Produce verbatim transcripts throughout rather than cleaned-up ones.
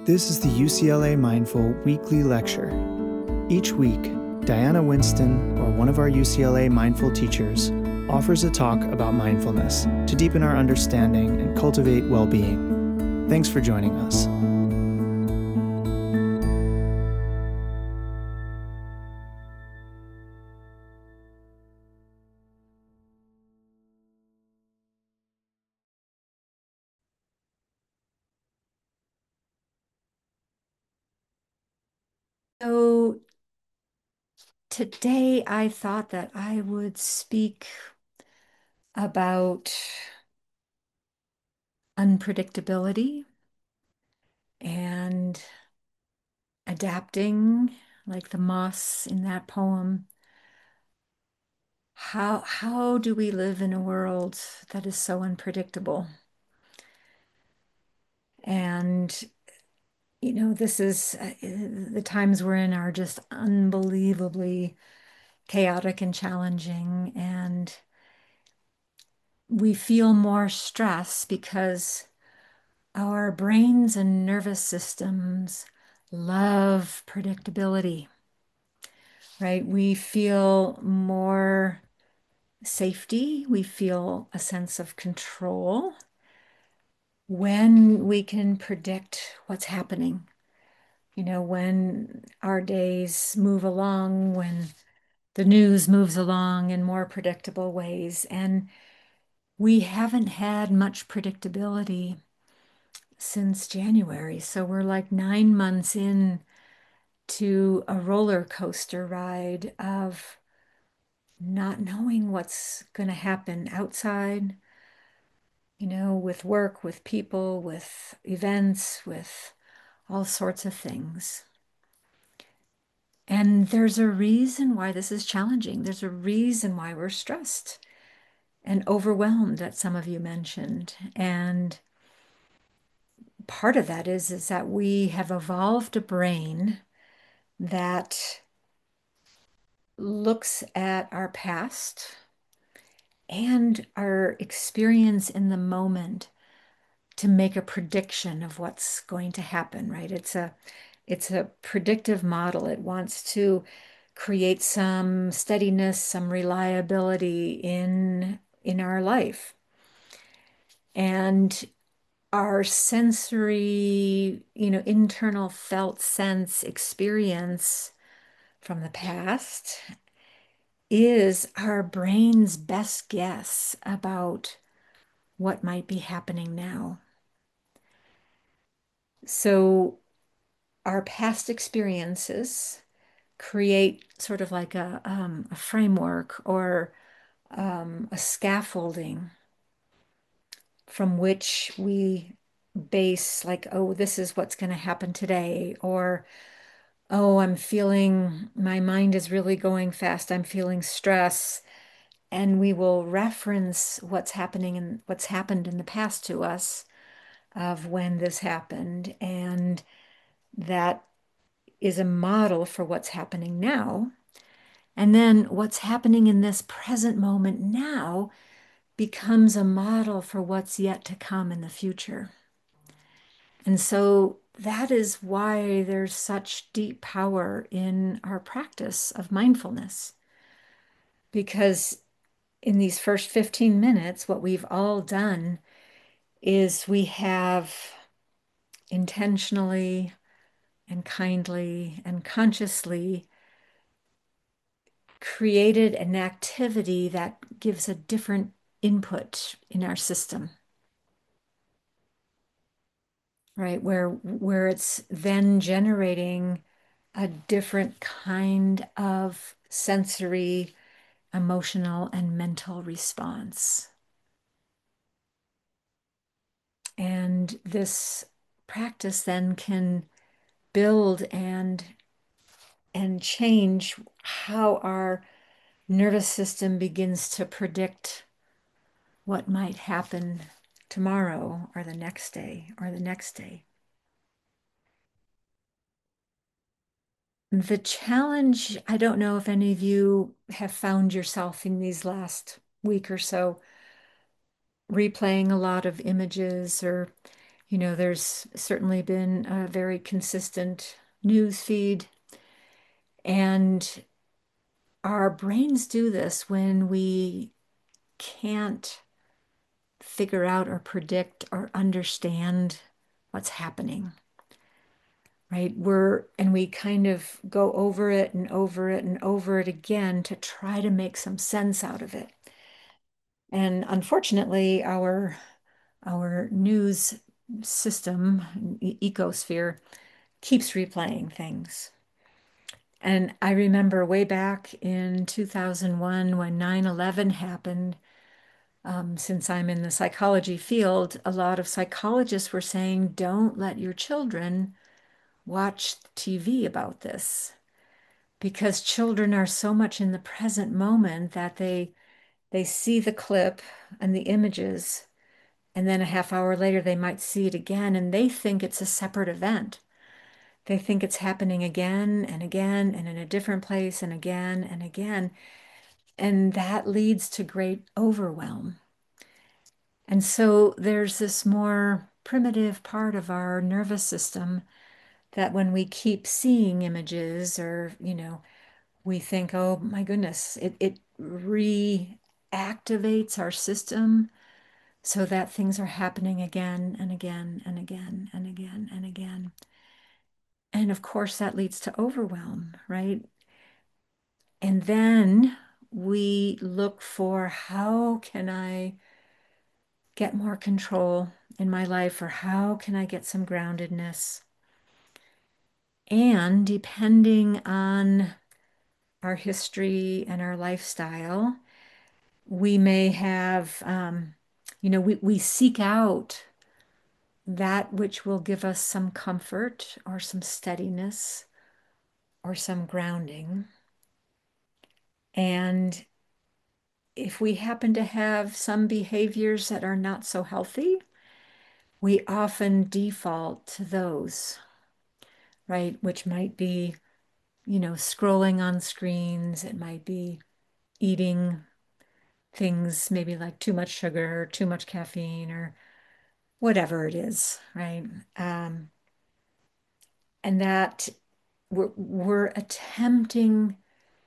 This is the U C L A Mindful Weekly Lecture. Each week, Diana Winston, or one of our U C L A Mindful teachers, offers a talk about mindfulness to deepen our understanding and cultivate well-being. Thanks for joining us. So today I thought that I would speak about unpredictability and adapting, like the moss in that poem. How how do we live in a world that is so unpredictable? And you know, this is uh, the times we're in are just unbelievably chaotic and challenging, and we feel more stress because our brains and nervous systems love predictability, right? We feel more safety. We feel a sense of control when we can predict what's happening. You know, when our days move along, when the news moves along in more predictable ways. And we haven't had much predictability since January. So we're like nine months in to a roller coaster ride of not knowing what's going to happen outside, you know, with work, with people, with events, with all sorts of things. And there's a reason why this is challenging. There's a reason why we're stressed and overwhelmed that some of you mentioned. And part of that is, is that we have evolved a brain that looks at our past and our experience in the moment to make a prediction of what's going to happen, right? It's a it's a predictive model. It wants to create some steadiness, some reliability in in our life. And our sensory, you know, internal felt sense experience from the past is our brain's best guess about what might be happening now. So our past experiences create sort of like a, um, a framework or um, a scaffolding from which we base, like, oh, this is what's going to happen today, or oh, I'm feeling, my mind is really going fast. I'm feeling stress. And we will reference what's happening and what's happened in the past to us of when this happened. And that is a model for what's happening now. And then what's happening in this present moment now becomes a model for what's yet to come in the future. And so that is why there's such deep power in our practice of mindfulness. Because in these first fifteen minutes, what we've all done is we have intentionally and kindly and consciously created an activity that gives a different input in our system, right? Where where it's then generating a different kind of sensory, emotional, and mental response. And this practice then can build and and change how our nervous system begins to predict what might happen tomorrow or the next day or the next day. The challenge, I don't know if any of you have found yourself in these last week or so replaying a lot of images or You know, there's certainly been a very consistent news feed, and our brains do this when we can't figure out or predict or understand what's happening, right? We're, and we kind of go over it and over it and over it again to try to make some sense out of it. And unfortunately, our our news system, e- ecosphere, keeps replaying things. And I remember way back in two thousand one when nine eleven happened, um, since I'm in the psychology field, a lot of psychologists were saying, don't let your children watch T V about this because children are so much in the present moment that they they see the clip and the images, and then a half hour later they might see it again and they think it's a separate event. They think it's happening again and again and in a different place and again and again. And that leads to great overwhelm. And so there's this more primitive part of our nervous system that when we keep seeing images or, you know, we think, oh my goodness, it, it reactivates our system so that things are happening again and again and again and again and again. And of course, that leads to overwhelm, right? And then we look for how can I get more control in my life, or how can I get some groundedness? And depending on our history and our lifestyle, we may have, um, you know, we, we seek out that which will give us some comfort or some steadiness or some grounding. And if we happen to have some behaviors that are not so healthy, we often default to those, right? Which might be, you know, scrolling on screens. It might be eating things maybe like too much sugar or too much caffeine or whatever it is, right? Um, and that we're, we're attempting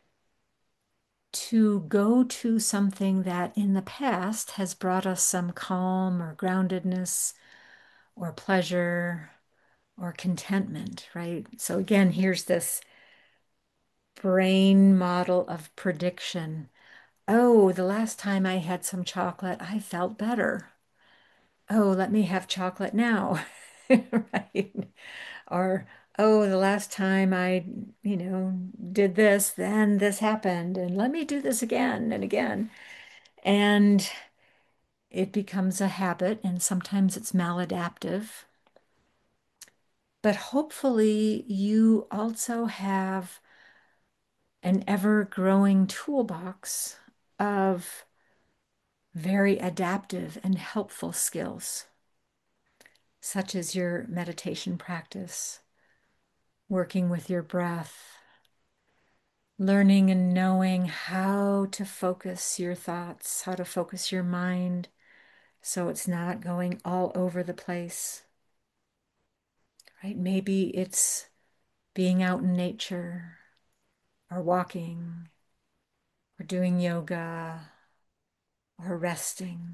to go to something that in the past has brought us some calm or groundedness or pleasure or contentment, right? So again, here's this brain model of prediction. Oh, the last time I had some chocolate, I felt better. Oh, let me have chocolate now, right? Or, oh, the last time I, you know, did this, then this happened, and let me do this again and again. And it becomes a habit, and sometimes it's maladaptive. But hopefully, you also have an ever-growing toolbox of very adaptive and helpful skills, such as your meditation practice, working with your breath, learning and knowing how to focus your thoughts, how to focus your mind so it's not going all over the place, right? Maybe it's being out in nature or walking or doing yoga or resting.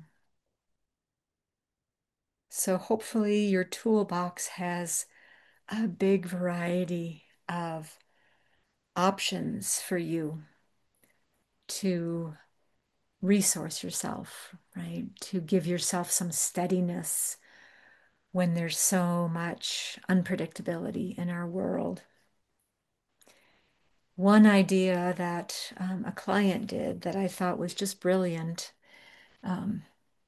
So hopefully your toolbox has a big variety of options for you to resource yourself, right? To give yourself some steadiness when there's so much unpredictability in our world. One idea that um, a client did that I thought was just brilliant. Um,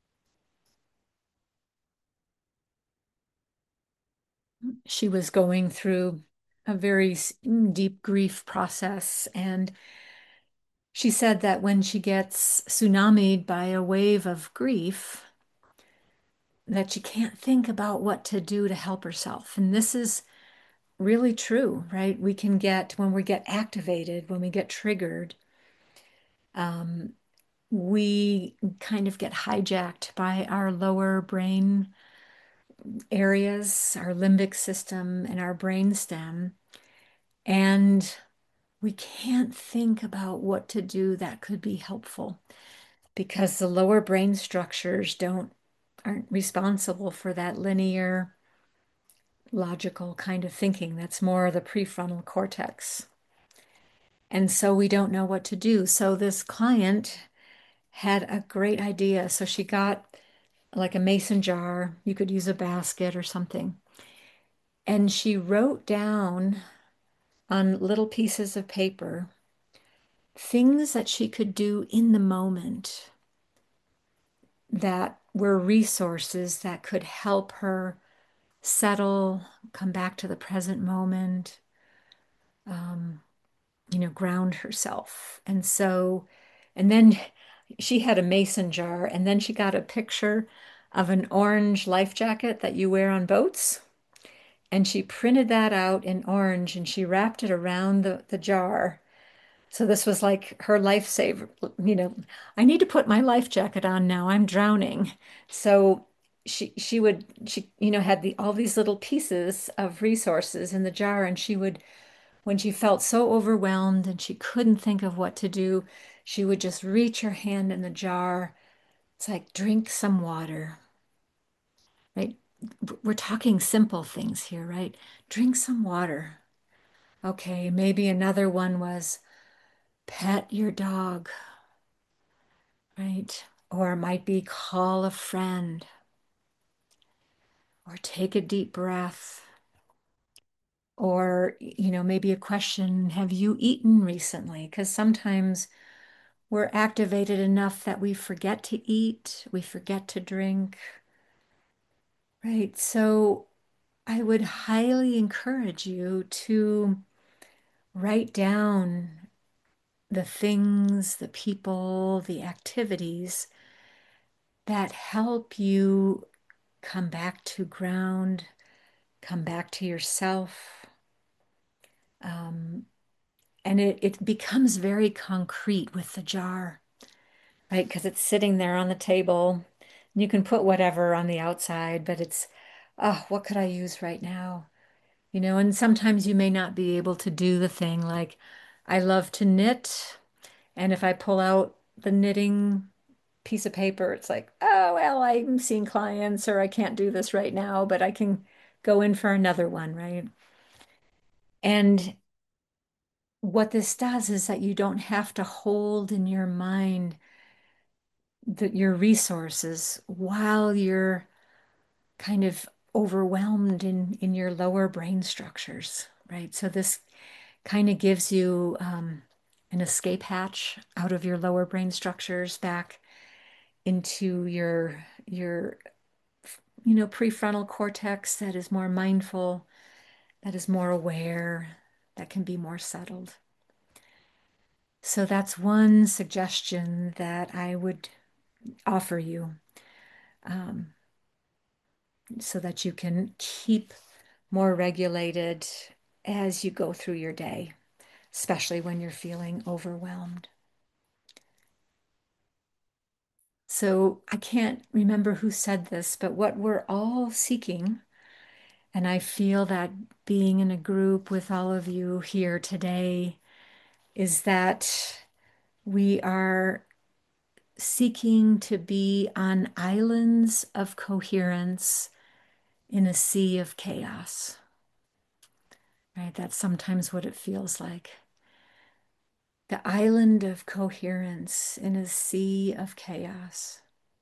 she was going through a very deep grief process, and she said that when she gets tsunamied by a wave of grief, that she can't think about what to do to help herself. And this is really true, right? We can get, when we get activated, when we get triggered, um, we kind of get hijacked by our lower brain areas, our limbic system and our brainstem, and we can't think about what to do that could be helpful because the lower brain structures don't aren't responsible for that linear, logical kind of thinking. That's more the prefrontal cortex. And so we don't know what to do. So this client had a great idea. So she got like a mason jar. You could use a basket or something. And she wrote down on little pieces of paper things that she could do in the moment that were resources that could help her settle, come back to the present moment, um, you know, ground herself. And so, and then she had a mason jar, and then she got a picture of an orange life jacket that you wear on boats. And she printed that out in orange and she wrapped it around the, the jar. So this was like her lifesaver. You know, I need to put my life jacket on now. I'm drowning. So she she would she you know had the all these little pieces of resources in the jar, and she would, when she felt so overwhelmed and she couldn't think of what to do, she would just reach her hand in the jar. It's like, drink some water, right? We're talking simple things here, right? Drink some water. Okay, maybe another one was pet your dog, right? Or it might be call a friend or take a deep breath. Or, you know, maybe a question, have you eaten recently? Because sometimes we're activated enough that we forget to eat, we forget to drink, right? So I would highly encourage you to write down the things, the people, the activities that help you come back to ground, come back to yourself. Um, and it, it becomes very concrete with the jar, right? Because it's sitting there on the table. You can put whatever on the outside, but it's, oh, what could I use right now? You know, and sometimes you may not be able to do the thing like, I love to knit. And if I pull out the knitting piece of paper, it's like, oh, well, I'm seeing clients or I can't do this right now, but I can go in for another one, right? And what this does is that you don't have to hold in your mind the, your resources while you're kind of overwhelmed in, in your lower brain structures, right? So this kind of gives you um, an escape hatch out of your lower brain structures back into your your you know prefrontal cortex that is more mindful, that is more aware, that can be more settled. So that's one suggestion that I would offer you, um, so that you can keep more regulated as you go through your day, especially when you're feeling overwhelmed. So I can't remember who said this, but what we're all seeking, and I feel that being in a group with all of you here today, is that we are seeking to be on islands of coherence in a sea of chaos, right? That's sometimes what it feels like. The island of coherence in a sea of chaos.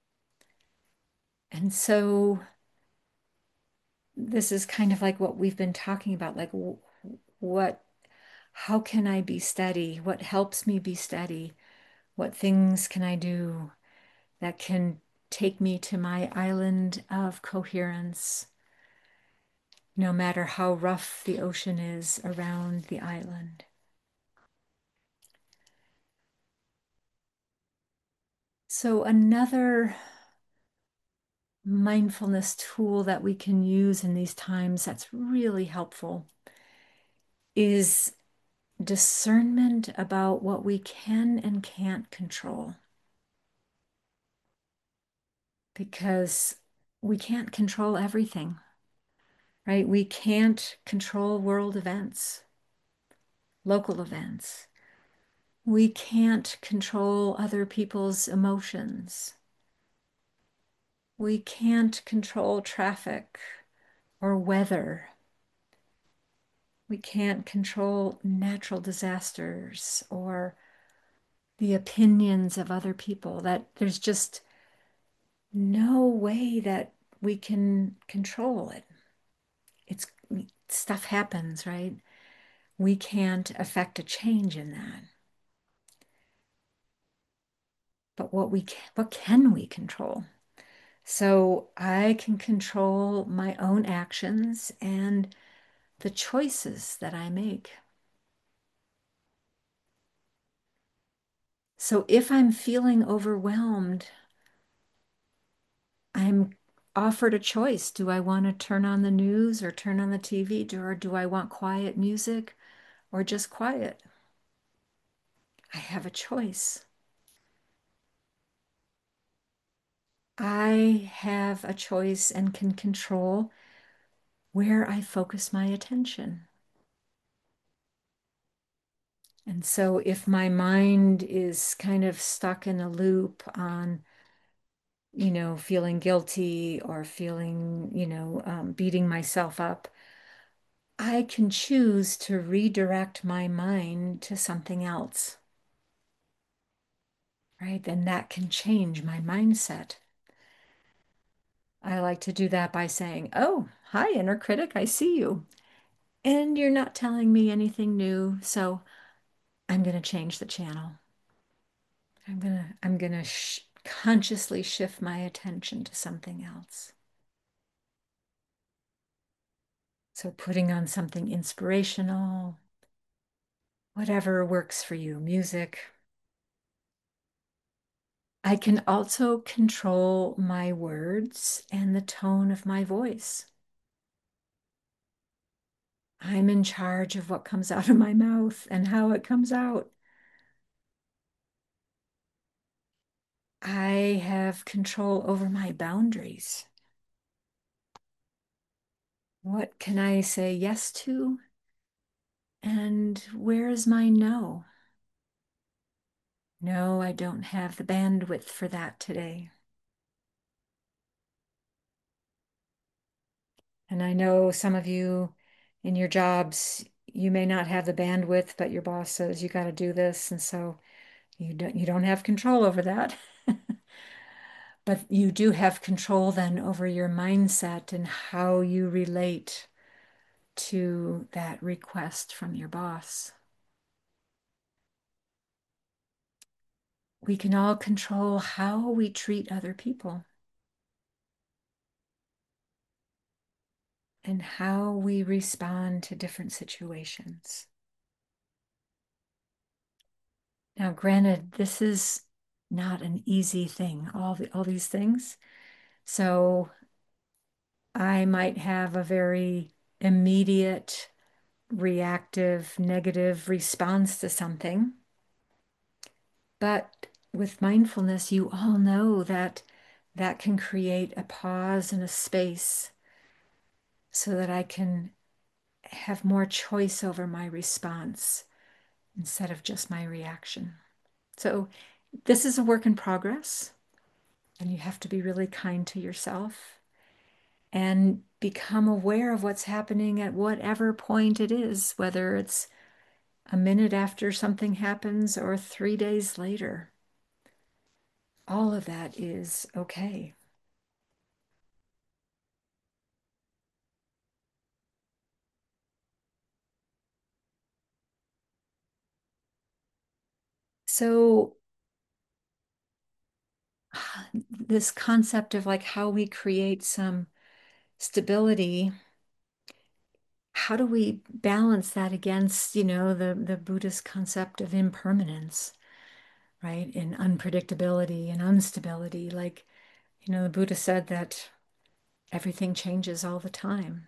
And so this is kind of like what we've been talking about, like what, how can I be steady? What helps me be steady? What things can I do that can take me to my island of coherence, no matter how rough the ocean is around the island? So another mindfulness tool that we can use in these times that's really helpful is discernment about what we can and can't control. Because we can't control everything, right? We can't control world events, local events. We can't control other people's emotions. We can't control traffic or weather. We can't control natural disasters or the opinions of other people. That there's just no way that we can control it. It's stuff happens, right? We can't affect a change in that. But what we can, what can we control? So I can control my own actions and the choices that I make. So if I'm feeling overwhelmed, I'm offered a choice. Do I want to turn on the news or turn on the T V? Do, or do I want quiet music or just quiet? I have a choice. I have a choice and can control where I focus my attention. And so if my mind is kind of stuck in a loop on, you know, feeling guilty or feeling, you know, um, beating myself up, I can choose to redirect my mind to something else, right? Then that can change my mindset. I like to do that by saying, oh, hi, inner critic, I see you. And you're not telling me anything new, so I'm going to change the channel. I'm going to I'm going to sh consciously shift my attention to something else. So putting on something inspirational, whatever works for you, music. I can also control my words and the tone of my voice. I'm in charge of what comes out of my mouth and how it comes out. I have control over my boundaries. What can I say yes to? And where is my no? No, I don't have the bandwidth for that today. And I know some of you in your jobs, you may not have the bandwidth, but your boss says you got to do this. And so you don't you don't have control over that. But you do have control then over your mindset and how you relate to that request from your boss. We can all control how we treat other people and how we respond to different situations. Now, granted, this is not an easy thing, all the, all these things. So I might have a very immediate, reactive, negative response to something. But with mindfulness, you all know that that can create a pause and a space so that I can have more choice over my response instead of just my reaction. So this is a work in progress, and you have to be really kind to yourself and become aware of what's happening at whatever point it is, whether it's a minute after something happens or three days later. All of that is okay. So this concept of like how we create some stability, how do we balance that against, you know, the, the Buddhist concept of impermanence, right? And unpredictability and instability. Like, you know, the Buddha said that everything changes all the time,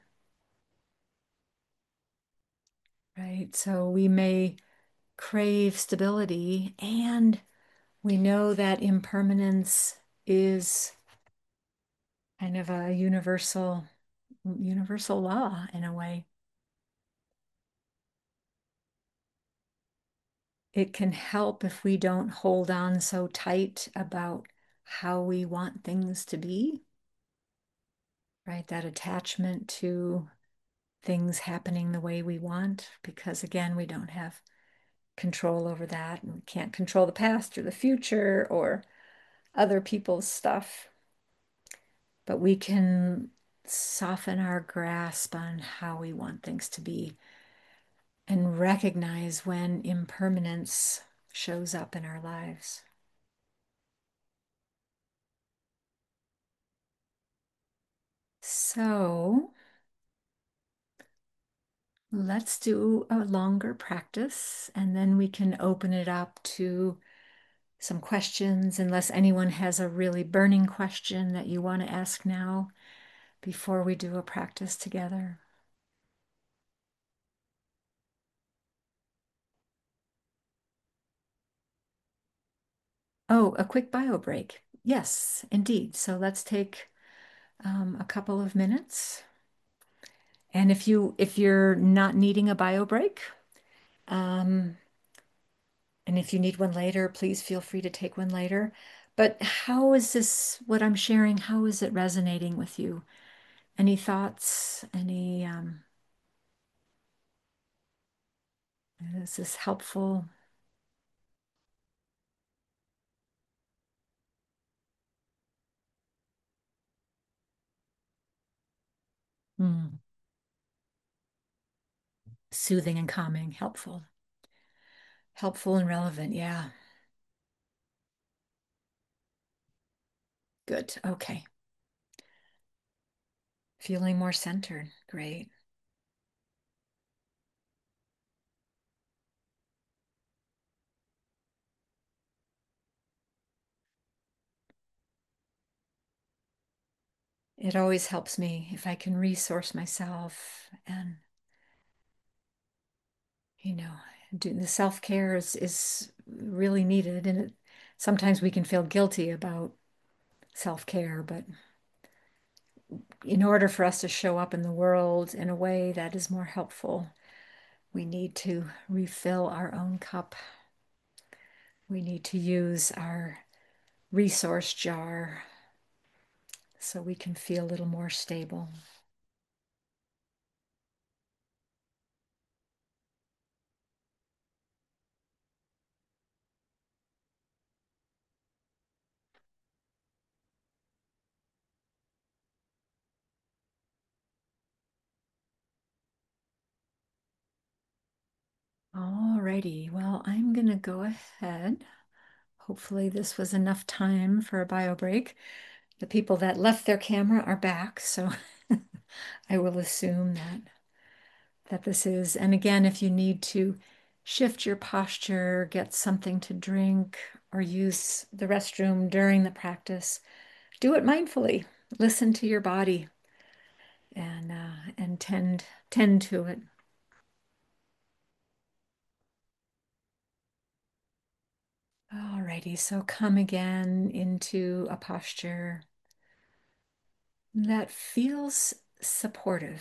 right? So we may crave stability, and we know that impermanence is kind of a universal, universal law in a way. It can help if we don't hold on so tight about how we want things to be, right? That attachment to things happening the way we want, because again, we don't have control over that, and we can't control the past or the future or other people's stuff. But we can soften our grasp on how we want things to be and recognize when impermanence shows up in our lives. So let's do a longer practice and then we can open it up to some questions, unless anyone has a really burning question that you want to ask now before we do a practice together. Oh, a quick bio break. Yes, indeed. So let's take um, a couple of minutes. And if you if you're not needing a bio break, um, and if you need one later, please feel free to take one later. But how is this, what I'm sharing, how is it resonating with you? Any thoughts? Any, um, is this helpful? Mm. Soothing and calming, helpful. Helpful and relevant, yeah. Good. Okay. Feeling more centered. Great. It always helps me if I can resource myself and, you know, do the self-care is is really needed. And it, sometimes we can feel guilty about self-care, but in order for us to show up in the world in a way that is more helpful, we need to refill our own cup. We need to use our resource jar so we can feel a little more stable. Alrighty, well, I'm gonna go ahead. Hopefully this was enough time for a bio break. The people that left their camera are back, so I will assume that that this is. And again, if you need to shift your posture, get something to drink, or use the restroom during the practice, do it mindfully. Listen to your body and uh, and tend tend to it. Alrighty, so come again into a posture that feels supportive.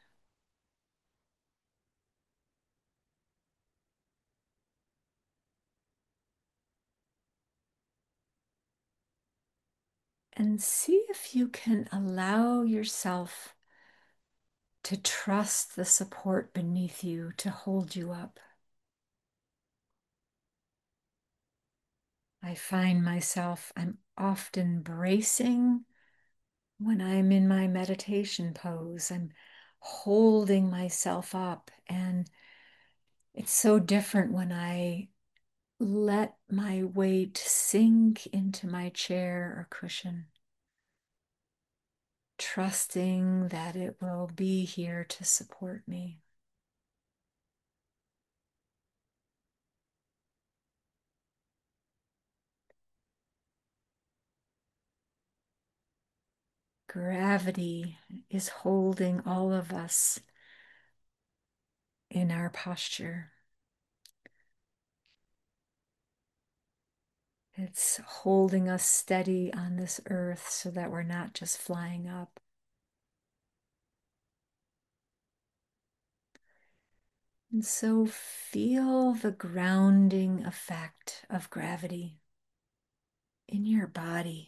And see if you can allow yourself to trust the support beneath you to hold you up. I find myself, I'm often bracing when I'm in my meditation pose. I'm holding myself up, and it's so different when I let my weight sink into my chair or cushion, trusting that it will be here to support me. Gravity is holding all of us in our posture. It's holding us steady on this earth so that we're not just flying up. And so feel the grounding effect of gravity in your body.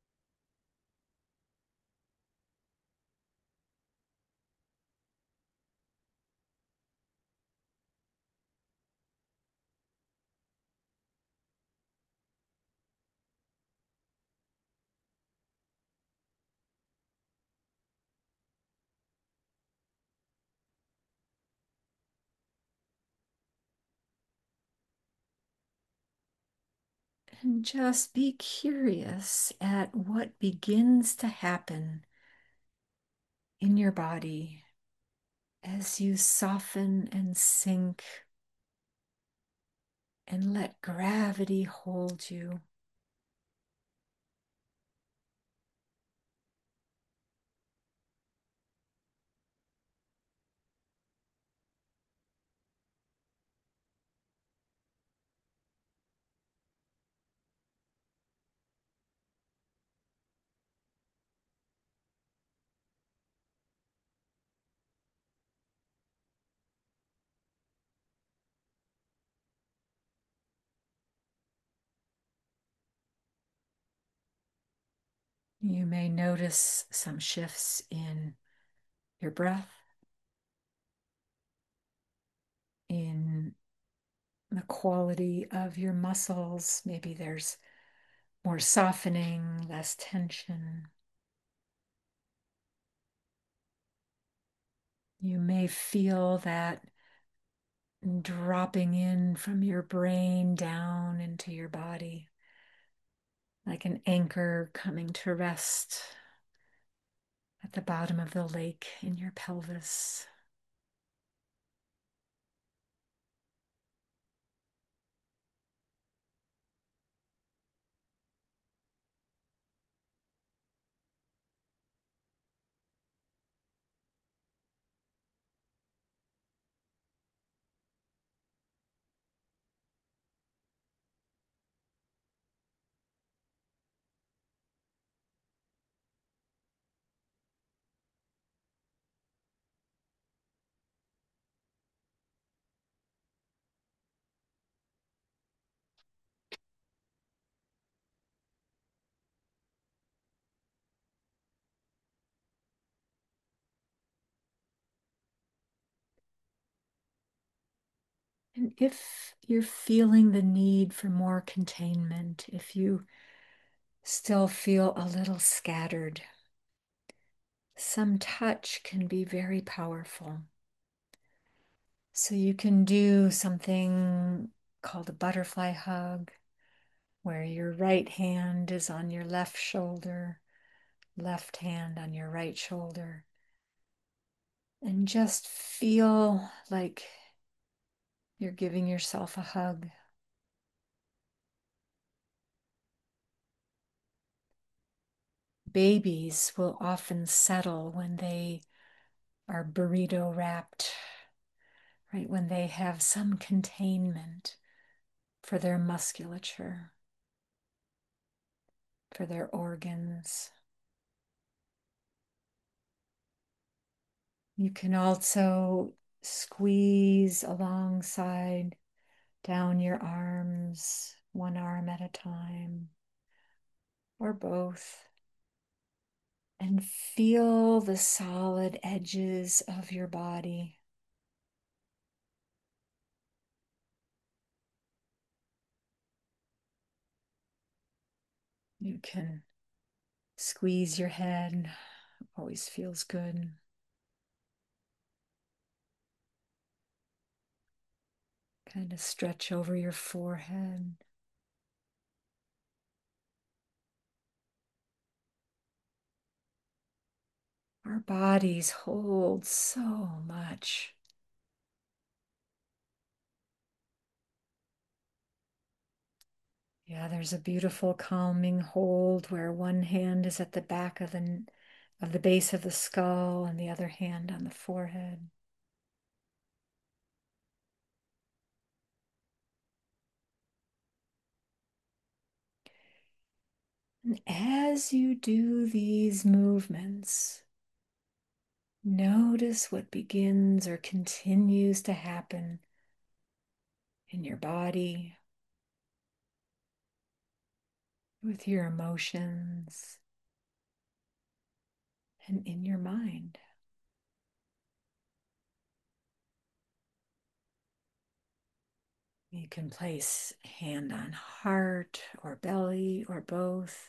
And just be curious at what begins to happen in your body as you soften and sink and let gravity hold you. You may notice some shifts in your breath, in the quality of your muscles. Maybe there's more softening, less tension. You may feel that dropping in from your brain down into your body, like an anchor coming to rest at the bottom of the lake in your pelvis. And if you're feeling the need for more containment, if you still feel a little scattered, some touch can be very powerful. So you can do something called a butterfly hug, where your right hand is on your left shoulder, left hand on your right shoulder, and just feel like you're giving yourself a hug. Babies will often settle when they are burrito wrapped, right? When they have some containment for their musculature, for their organs. You can also squeeze alongside down your arms, one arm at a time, or both, and feel the solid edges of your body. You can squeeze your head, always feels good. Kind of stretch over your forehead. Our bodies hold so much. Yeah, there's a beautiful calming hold where one hand is at the back of the of the base of the skull and the other hand on the forehead. And as you do these movements, notice what begins or continues to happen in your body, with your emotions, and in your mind. You can place hand on heart or belly or both.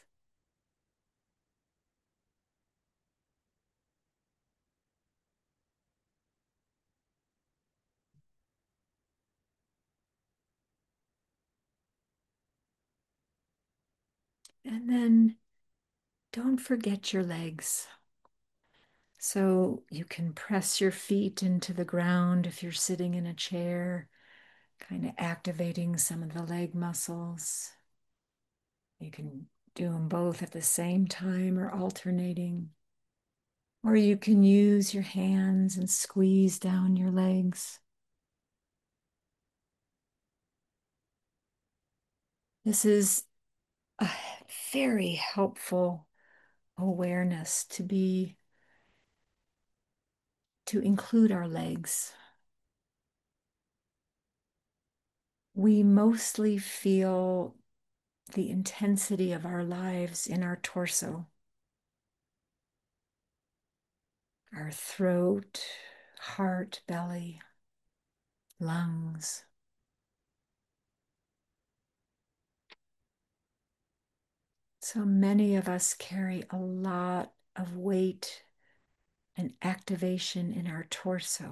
And then don't forget your legs. So you can press your feet into the ground if you're sitting in a chair, kind of activating some of the leg muscles. You can do them both at the same time or alternating. Or you can use your hands and squeeze down your legs. This is a very helpful awareness to be, to include our legs. We mostly feel the intensity of our lives in our torso, our throat, heart, belly, lungs. So many of us carry a lot of weight and activation in our torso.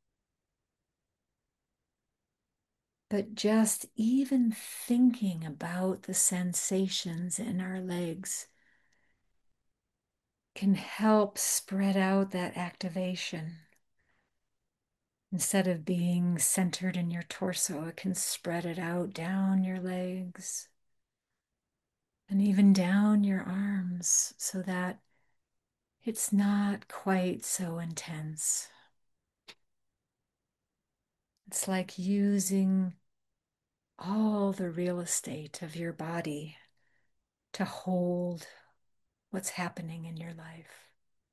But just even thinking about the sensations in our legs can help spread out that activation. Instead of being centered in your torso, it can spread it out down your legs and even down your arms so that it's not quite so intense. It's like using all the real estate of your body to hold what's happening in your life.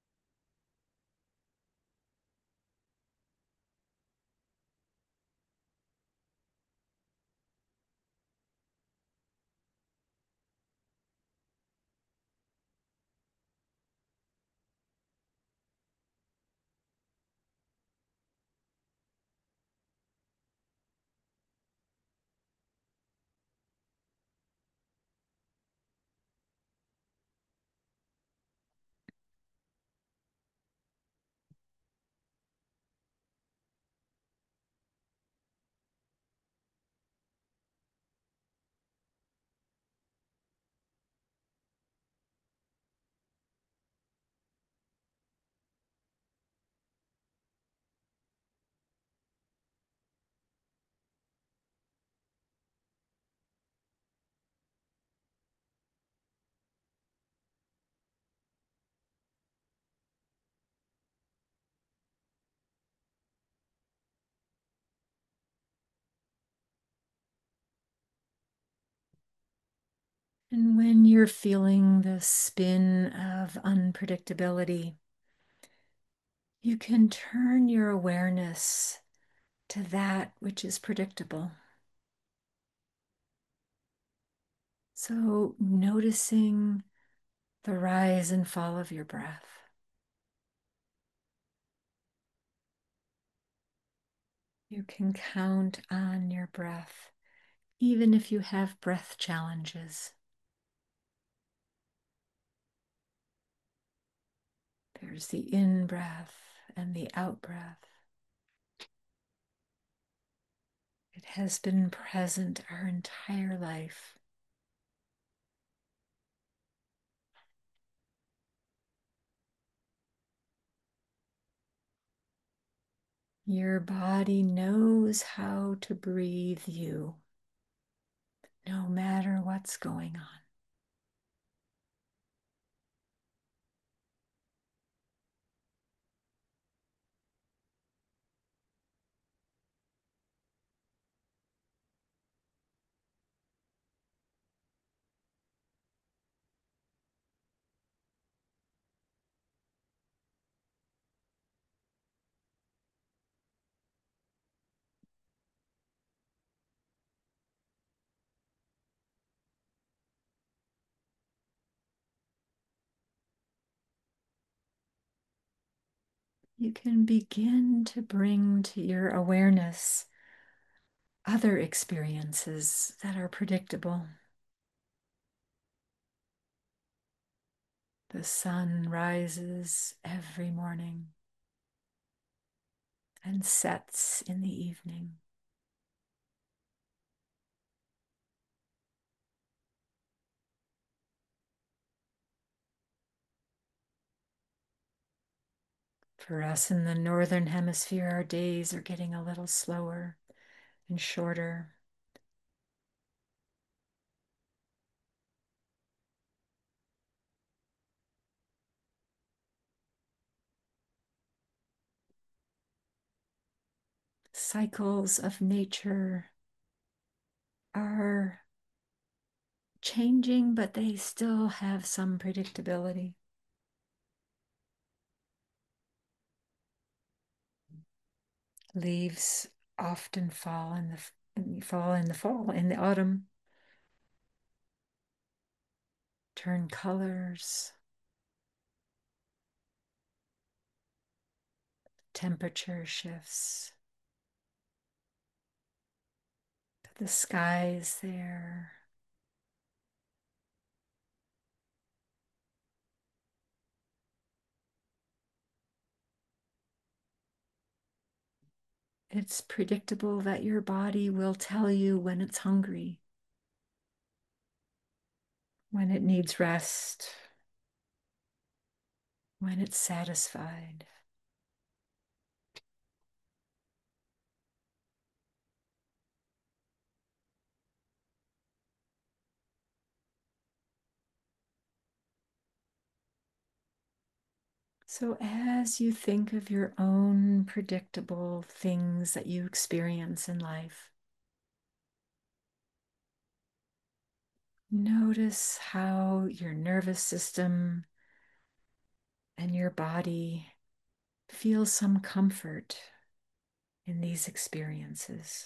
And when you're feeling the spin of unpredictability, you can turn your awareness to that which is predictable. So, noticing the rise and fall of your breath. You can count on your breath, even if you have breath challenges. There's the in breath and the out breath. It has been present our entire life. Your body knows how to breathe you, no matter what's going on. you can begin to bring to your awareness other experiences that are predictable. The sun rises every morning and sets in the evening. For us in the northern hemisphere, our days are getting a little slower and shorter. Cycles of nature are changing, but they still have some predictability. Leaves often fall in the fall in the fall, in the autumn, turn colors, temperature shifts, the sky is there. It's predictable that your body will tell you when it's hungry, when it needs rest, when it's satisfied. So, as you think of your own predictable things that you experience in life, notice how your nervous system and your body feel some comfort in these experiences.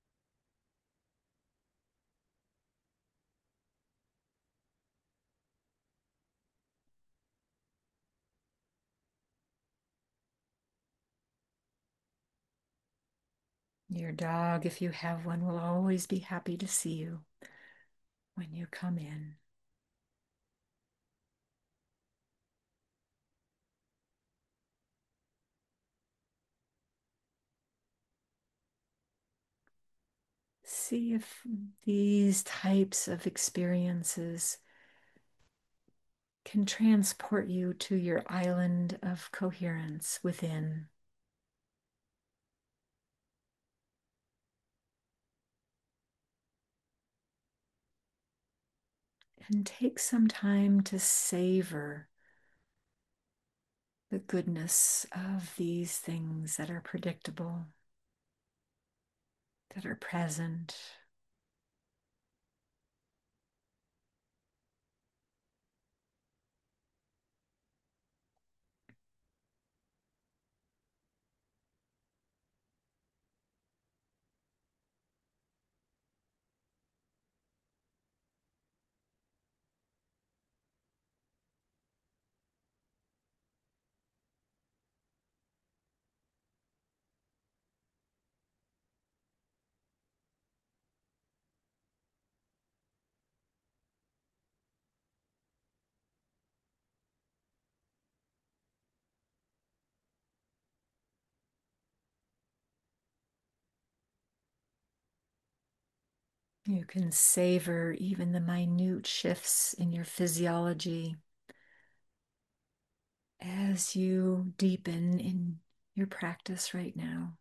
Your dog, if you have one, will always be happy to see you when you come in. See if these types of experiences can transport you to your island of coherence within. And take some time to savor the goodness of these things that are predictable, that are present. You can savor even the minute shifts in your physiology as you deepen in your practice right now.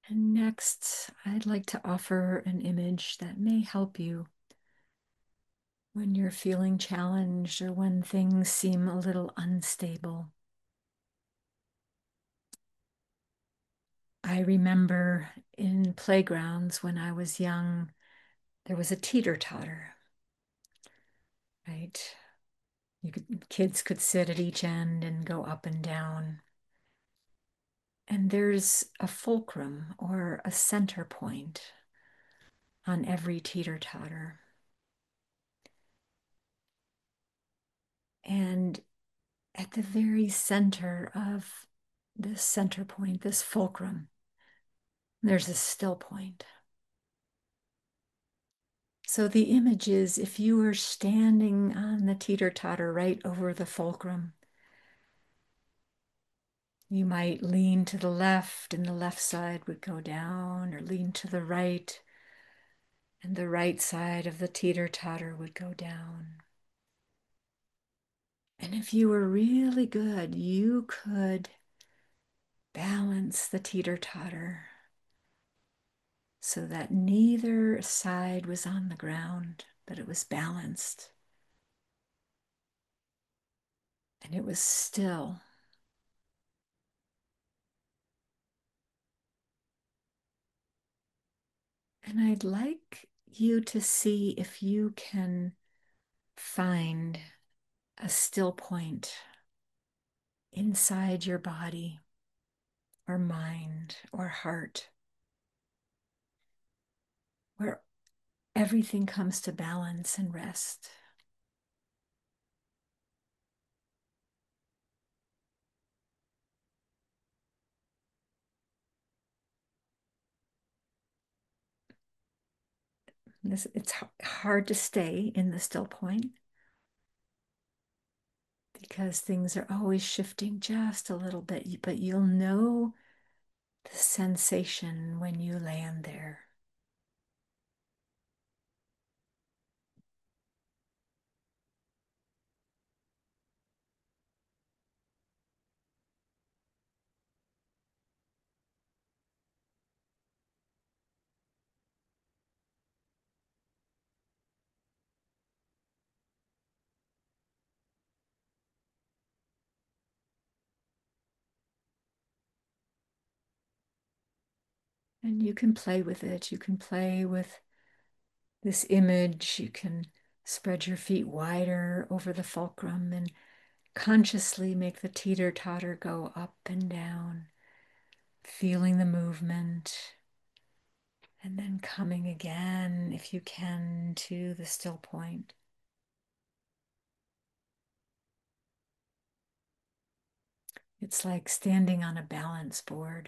And next, I'd like to offer an image that may help you when you're feeling challenged or when things seem a little unstable. I remember in playgrounds when I was young, there was a teeter-totter, right? You could, kids could sit at each end and go up and down. And there's a fulcrum or a center point on every teeter-totter. And at the very center of this center point, this fulcrum, there's a still point. So the image is if you were standing on the teeter-totter right over the fulcrum, you might lean to the left and the left side would go down, or lean to the right and the right side of the teeter-totter would go down. And if you were really good, you could balance the teeter-totter so that neither side was on the ground, but it was balanced. And it was still. And I'd like you to see if you can find a still point inside your body or mind or heart where everything comes to balance and rest. This, it's hard to stay in the still point because things are always shifting just a little bit, but you'll know the sensation when you land there. And you can play with it. You can play with this image. You can spread your feet wider over the fulcrum and consciously make the teeter-totter go up and down, feeling the movement, and then coming again, if you can, to the still point. It's like standing on a balance board.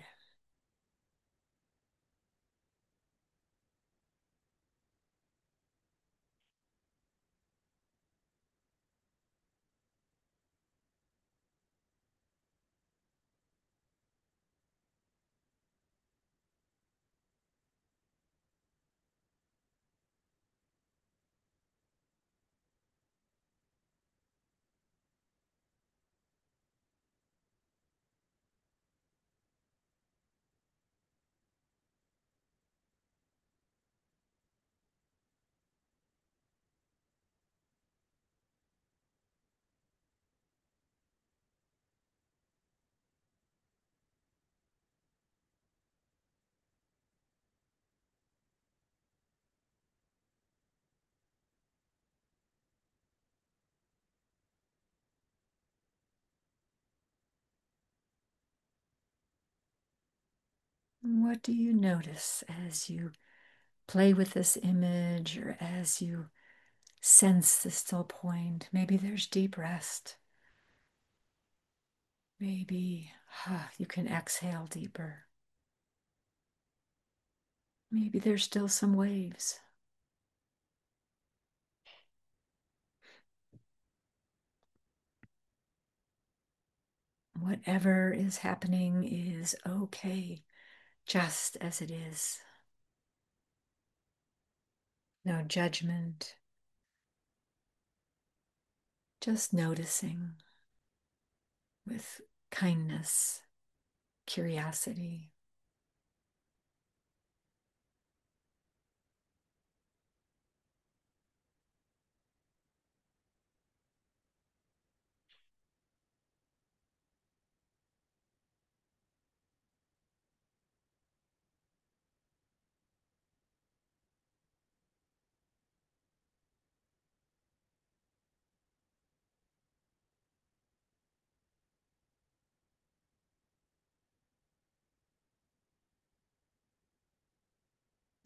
What do you notice as you play with this image or as you sense the still point? Maybe there's deep rest. Maybe huh, you can exhale deeper. Maybe there's still some waves. Whatever is happening is okay, just as it is. No judgment, just noticing with kindness, curiosity.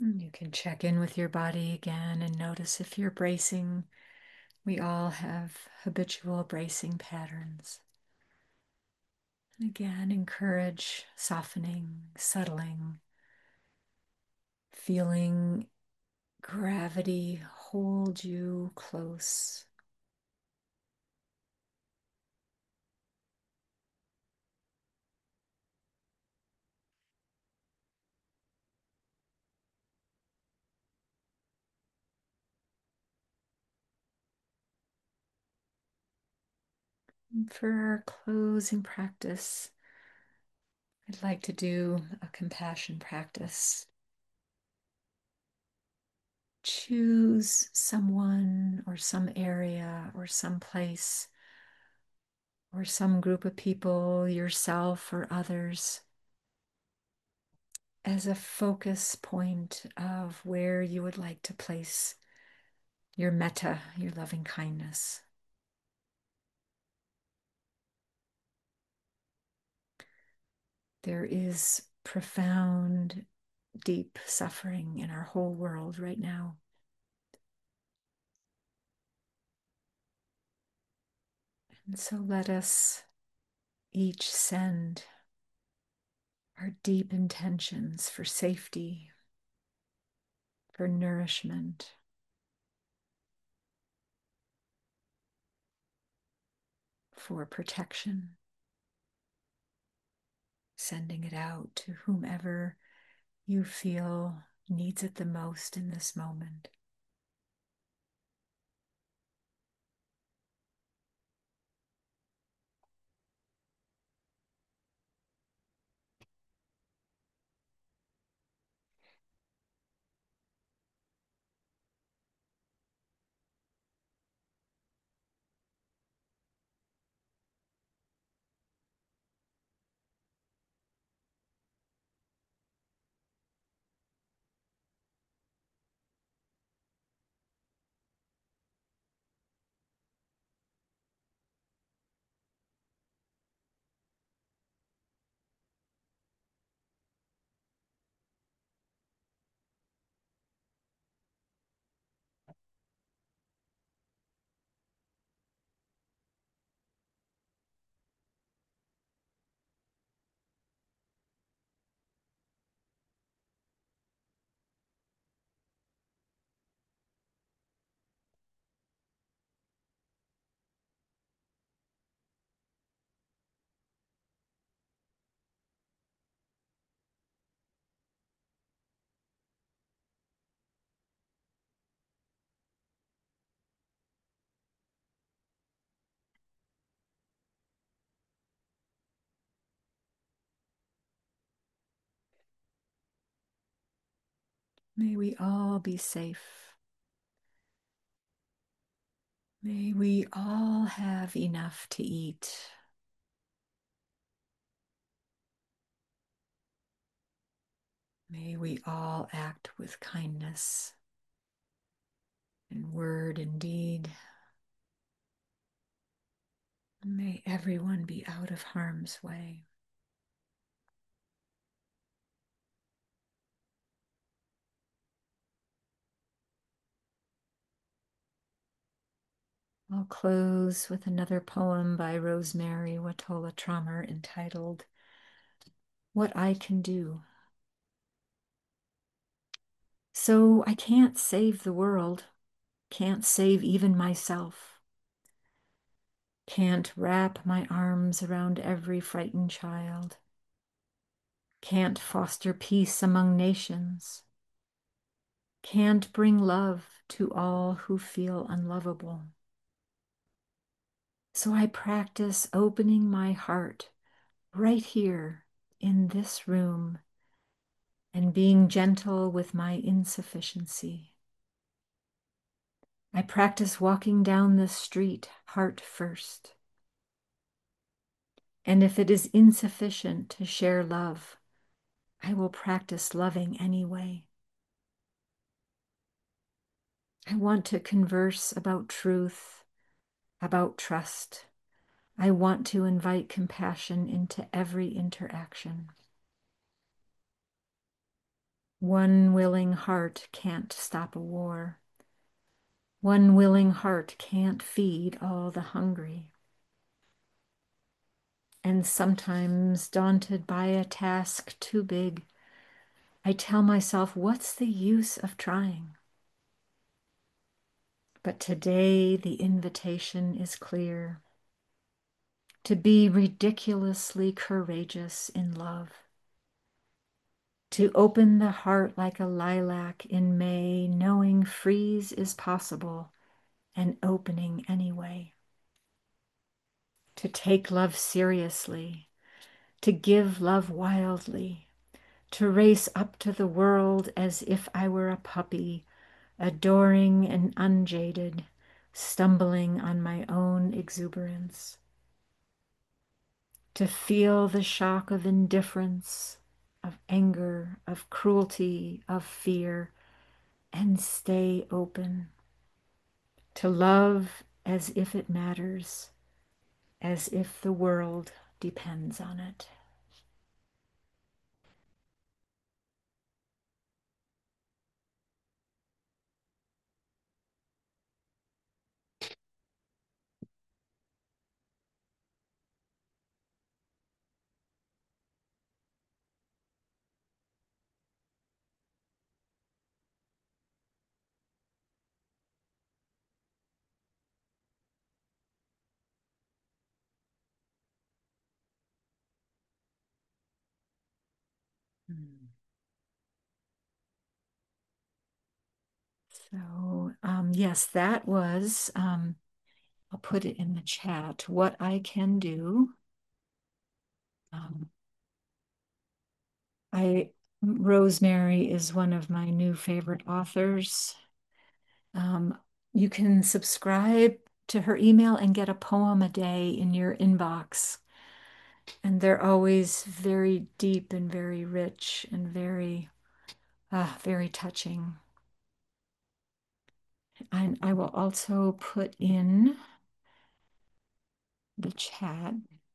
You can check in with your body again and notice if you're bracing. We all have habitual bracing patterns. And again, encourage softening, settling, feeling gravity hold you close. And for our closing practice, I'd like to do a compassion practice. Choose someone or some area or some place or some group of people, yourself or others, as a focus point of where you would like to place your metta, your loving kindness. There is profound, deep suffering in our whole world right now. And so let us each send our deep intentions for safety, for nourishment, for protection, sending it out to whomever you feel needs it the most in this moment. May we all be safe. May we all have enough to eat. May we all act with kindness in word and deed. May everyone be out of harm's way. I'll close with another poem by Rosemary Watola Trommer entitled, What I Can Do. So I can't save the world, can't save even myself, can't wrap my arms around every frightened child, can't foster peace among nations, can't bring love to all who feel unlovable. So I practice opening my heart right here in this room and being gentle with my insufficiency. I practice walking down the street heart first. And if it is insufficient to share love, I will practice loving anyway. I want to converse about truth, about trust. I want to invite compassion into every interaction. One willing heart can't stop a war. One willing heart can't feed all the hungry. And sometimes, daunted by a task too big, I tell myself, what's the use of trying? But today the invitation is clear to be ridiculously courageous in love, to open the heart like a lilac in May, knowing freeze is possible and opening anyway, to take love seriously, to give love wildly, to race up to the world as if I were a puppy, adoring and unjaded, stumbling on my own exuberance, to feel the shock of indifference, of anger, of cruelty, of fear, and stay open, to love as if it matters, as if the world depends on it. Hmm. So, um, yes, that was, um, I'll put it in the chat, what I can do. Um, I, Rosemary is one of my new favorite authors. Um, you can subscribe to her email and get a poem a day in your inbox. And they're always very deep and very rich and very, uh, very touching. And I will also put in the chat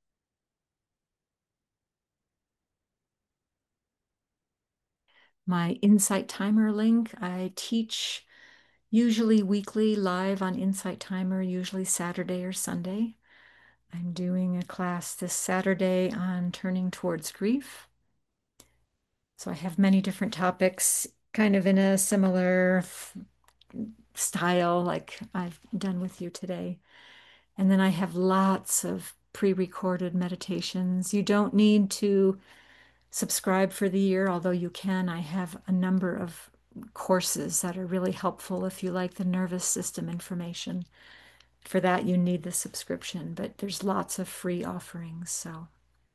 my Insight Timer link. I teach usually weekly live on Insight Timer, usually Saturday or Sunday. I'm doing a class this Saturday on turning towards grief. So I have many different topics, kind of in a similar style like I've done with you today. And then I have lots of pre-recorded meditations. You don't need to subscribe for the year, although you can. I have a number of courses that are really helpful if you like the nervous system information. For that, you need the subscription, but there's lots of free offerings. So,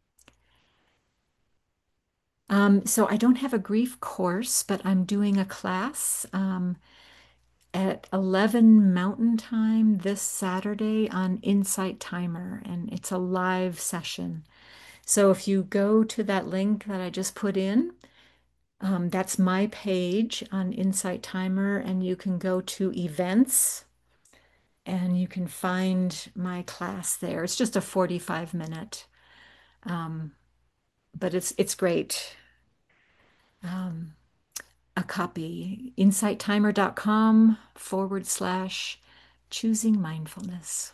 um, so I don't have a grief course, but I'm doing a class um, at eleven Mountain Time this Saturday on Insight Timer, and it's a live session. So if you go to that link that I just put in, um, that's my page on Insight Timer, and you can go to events and you can find my class there. It's just a forty-five minute, um, but it's it's great. Um, a copy, insighttimer.com forward slash choosing mindfulness.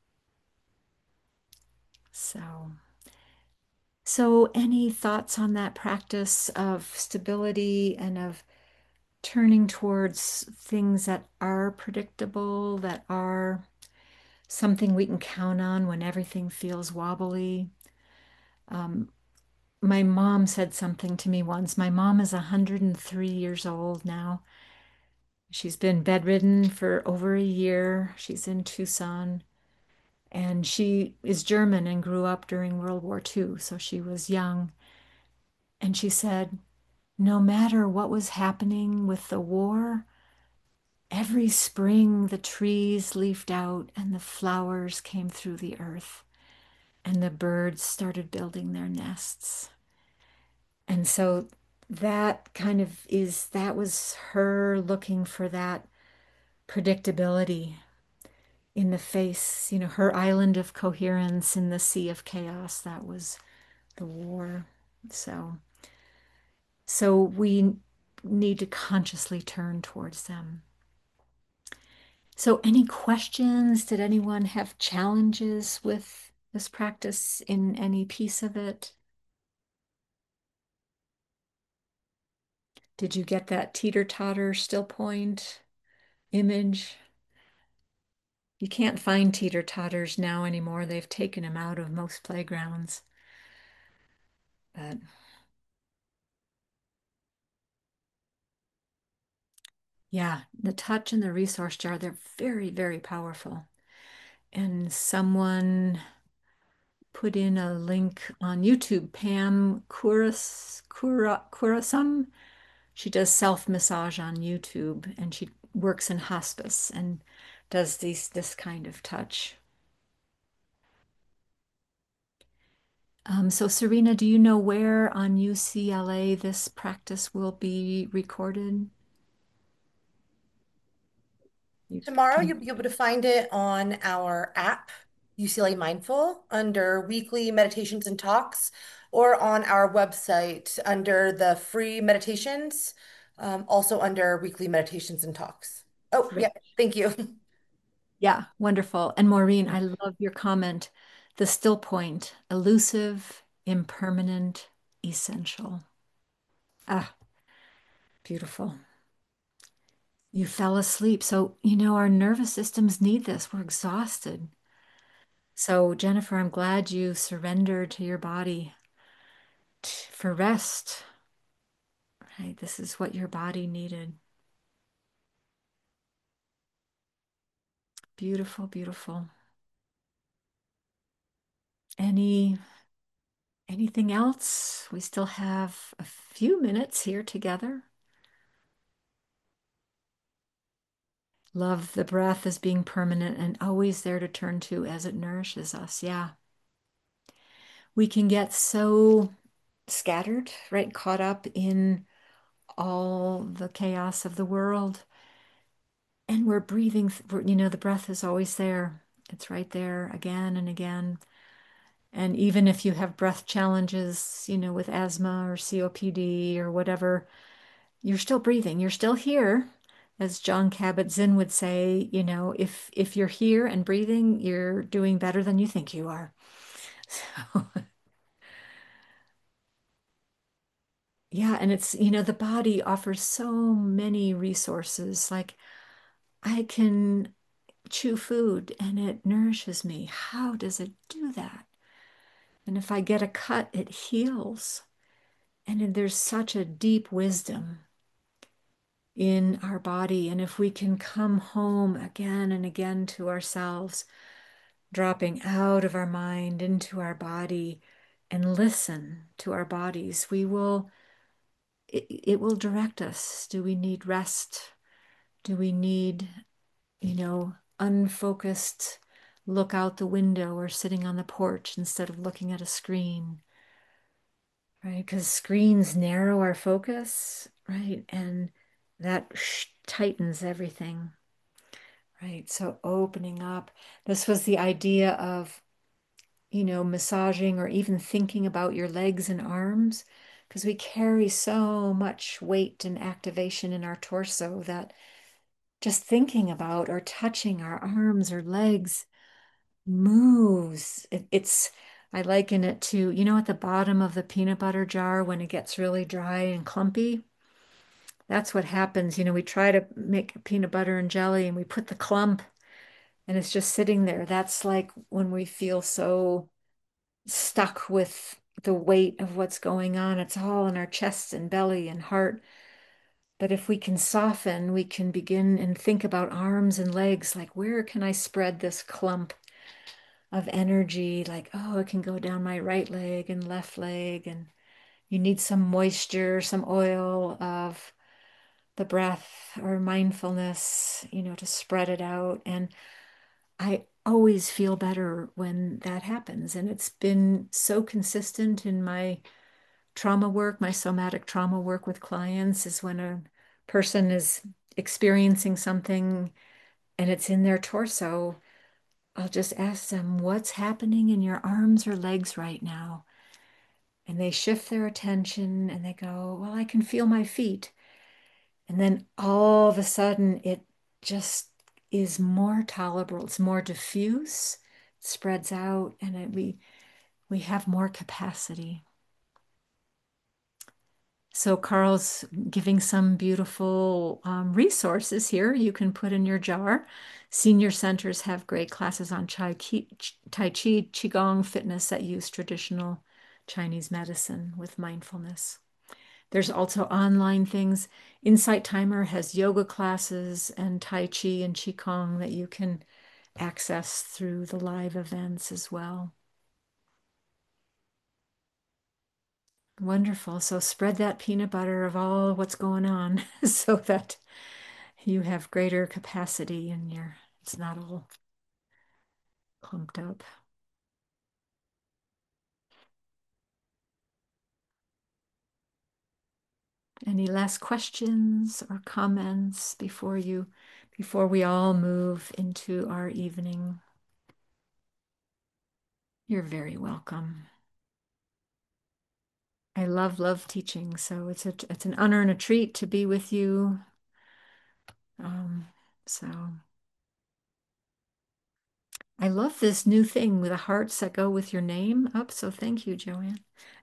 So, so any thoughts on that practice of stability and of turning towards things that are predictable, that are something we can count on when everything feels wobbly? Um, my mom said something to me once. My mom is one hundred three years old now. She's been bedridden for over a year. She's in Tucson, and she is German and grew up during World War Two, so she was young. And she said, no matter what was happening with the war, every spring the trees leafed out and the flowers came through the earth and the birds started building their nests. And so that kind of is, that was her looking for that predictability in the face, you know, her island of coherence in the sea of chaos. That was the war. So, so we need to consciously turn towards them. So, any questions? Did anyone have challenges with this practice in any piece of it? Did you get that teeter-totter still point image? You can't find teeter-totters now anymore. They've taken them out of most playgrounds. But yeah, the touch and the resource jar, they're very, very powerful. And someone put in a link on YouTube, Pam Kuras, Kura, Kurasum. She does self-massage on YouTube and she works in hospice and does these this kind of touch. Um, so Serena, do you know where on U C L A this practice will be recorded? You Tomorrow, can, you'll be able to find it on our app, U C L A Mindful, under weekly meditations and talks, or on our website under the free meditations, um, also under weekly meditations and talks. Oh, great. yeah, thank you. Yeah, wonderful. And Maureen, I love your comment. The still point, elusive, impermanent, essential. Ah, beautiful. You fell asleep. So, you know, our nervous systems need this. We're exhausted. So, Jennifer, I'm glad you surrendered to your body t- for rest, right? This is what your body needed. Beautiful, beautiful. Any anything else? We still have a few minutes here together. Love the breath as being permanent and always there to turn to as it nourishes us. Yeah. We can get so scattered, right? Caught up in all the chaos of the world. And we're breathing, you know, the breath is always there. It's right there again and again. And even if you have breath challenges, you know, with asthma or C O P D or whatever, you're still breathing. You're still here. As John Kabat-Zinn would say, you know, if if you're here and breathing, you're doing better than you think you are. So, yeah, and it's, you know, the body offers so many resources. Like I can chew food and it nourishes me. How does it do that? And if I get a cut, it heals. And there's such a deep wisdom in our body. And if we can come home again and again to ourselves, dropping out of our mind into our body and listen to our bodies, we will, it, it will direct us. Do we need rest? Do we need, you know, unfocused look out the window or sitting on the porch instead of looking at a screen, right? Because screens narrow our focus, right? And that tightens everything, right? So opening up. This was the idea of, you know, massaging or even thinking about your legs and arms, because we carry so much weight and activation in our torso that just thinking about or touching our arms or legs moves. It, it's, I liken it to, you know, at the bottom of the peanut butter jar when it gets really dry and clumpy. That's what happens. You know, we try to make peanut butter and jelly and we put the clump and it's just sitting there. That's like when we feel so stuck with the weight of what's going on. It's all in our chest and belly and heart. But if we can soften, we can begin and think about arms and legs, like where can I spread this clump of energy? Like, oh, it can go down my right leg and left leg. And you need some moisture, some oil of the breath or mindfulness, you know, to spread it out. And I always feel better when that happens. And it's been so consistent in my trauma work, my somatic trauma work with clients is when a person is experiencing something and it's in their torso, I'll just ask them, what's happening in your arms or legs right now? And they shift their attention and they go, well, I can feel my feet. And then all of a sudden, it just is more tolerable. It's more diffuse, spreads out, and it, we we have more capacity. So Carl's giving some beautiful um, resources here you can put in your jar. Senior centers have great classes on Tai Chi, Tai Chi, Qigong, fitness that use traditional Chinese medicine with mindfulness. There's also online things. Insight Timer has yoga classes and Tai Chi and Qigong that you can access through the live events as well. Wonderful. So spread that peanut butter of all what's going on so that you have greater capacity and you're, it's not all clumped up. Any last questions or comments before you, before we all move into our evening? You're very welcome. I love, love teaching. So it's a, it's an honor and a treat to be with you. Um, so I love this new thing with the hearts that go with your name up. So thank you, Joanne.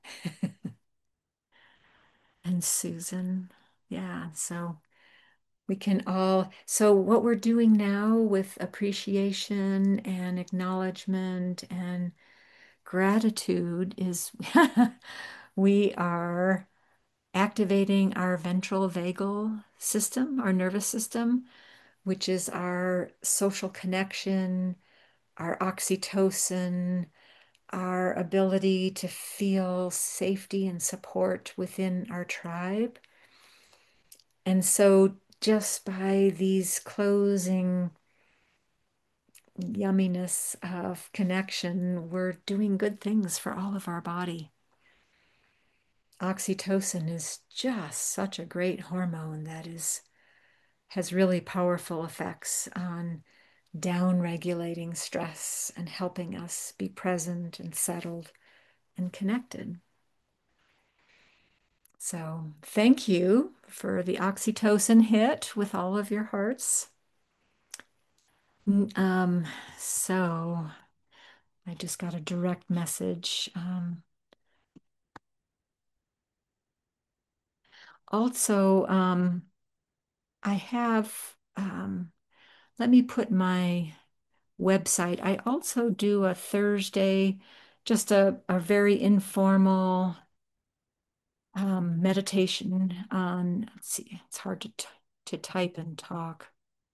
And Susan. Yeah. So we can all, so what we're doing now with appreciation and acknowledgement and gratitude is we are activating our ventral vagal system, our nervous system, which is our social connection, our oxytocin, our ability to feel safety and support within our tribe. And so just by these closing yumminess of connection, we're doing good things for all of our body. Oxytocin is just such a great hormone that is has really powerful effects on down-regulating stress and helping us be present and settled and connected. So thank you for the oxytocin hit with all of your hearts. Um, so I just got a direct message. Um, also, um, I have, um, let me put my website. I also do a Thursday, just a, a very informal um, meditation on, let's see, it's hard to, to type and talk.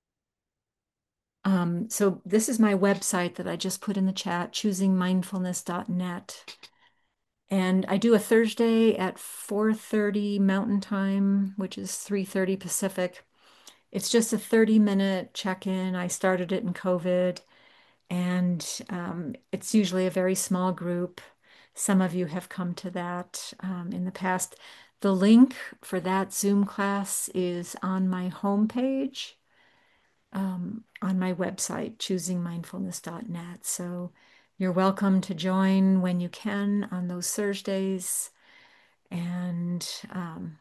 Um, so this is my website that I just put in the chat, choosing mindfulness dot net. And I do a Thursday at four thirty Mountain Time, which is three thirty Pacific. It's just a thirty minute check-in. I started it in COVID, and um, it's usually a very small group. Some of you have come to that um, in the past. The link for that Zoom class is on my homepage, um, on my website, choosing mindfulness dot net. So you're welcome to join when you can on those Thursdays. And um,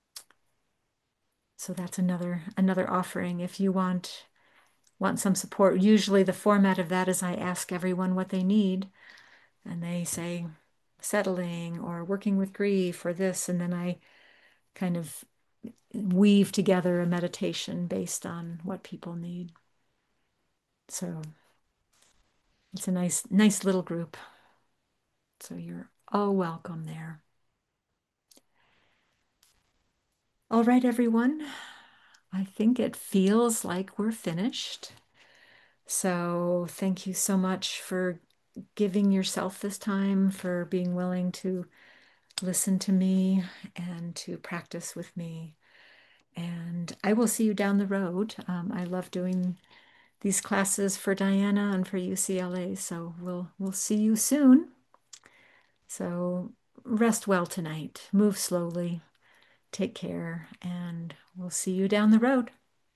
so that's another another offering if you want want some support. Usually the format of that is I ask everyone what they need, and they say settling or working with grief or this, and then I kind of weave together a meditation based on what people need. So it's a nice, nice little group. So you're all welcome there. All right, everyone. I think it feels like we're finished. So thank you so much for giving yourself this time, for being willing to listen to me and to practice with me. And I will see you down the road. Um, I love doing these classes for Diana and for U C L A. So we'll we'll see you soon. So rest well tonight. Move slowly. Take care, and we'll see you down the road.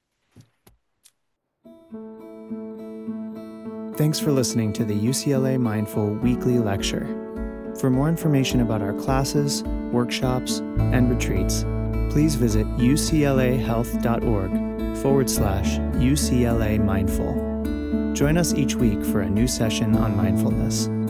Thanks for listening to the U C L A Mindful Weekly Lecture. For more information about our classes, workshops, and retreats, please visit uclahealth.org forward slash UCLA Mindful. Join us each week for a new session on mindfulness.